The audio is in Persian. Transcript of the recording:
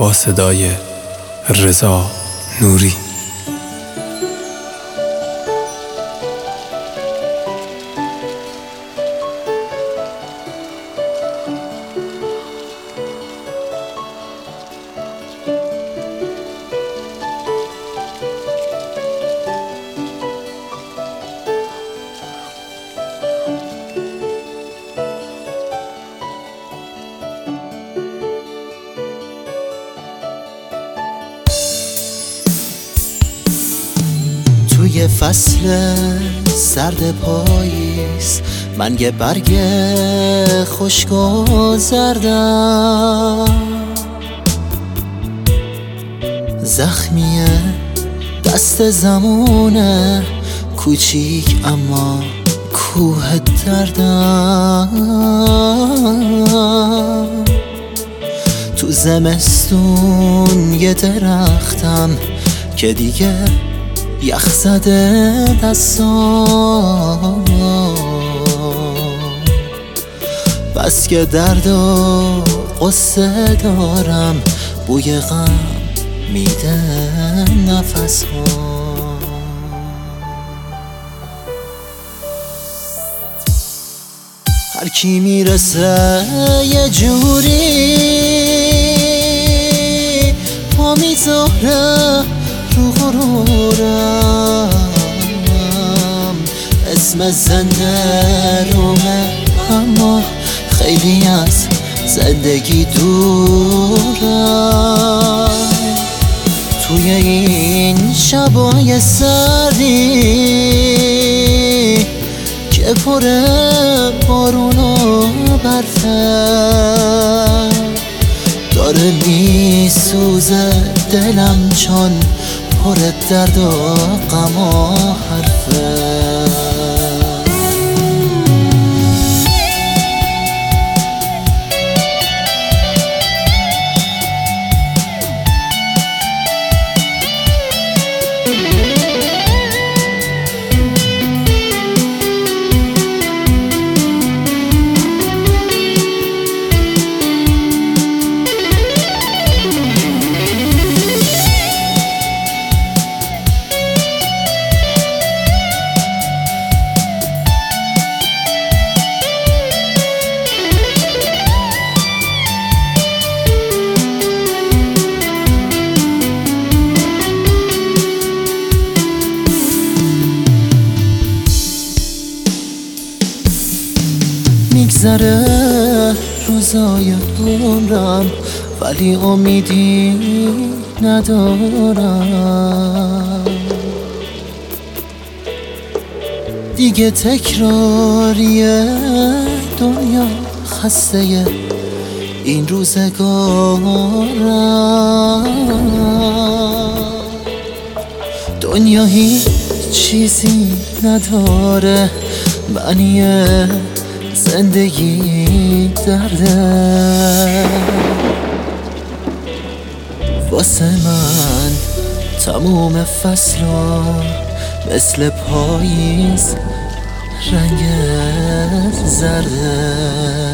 با صدای رضا نوری. توی فصل سرد پاییز من یه برگ خشک و زردم، زخمیه دست زمونه کوچیک اما کوه دردم. تو زمستون یه درختم که دیگه یخ زده دستام، بس که درد و قصه دارم بوی غم میده نفس ها. هر کی میرسه یه جوری پا میذاره رو غرورم، اسم زنده رومه اما خیلی از زندگی دورم. توی این شبای سردی که پر بارون و برفه داره میسوزه دلم چون پر درد و غم و حرفه. میگذره روزای عمرم ولی امیدی ندارم، دیگه تکراریه دنیا خسته این روزگارم. دنیا هیچ چیزی نداره معنی زندگی درده، واسه من تموم فصلا مثل پاییز رنگ زرده.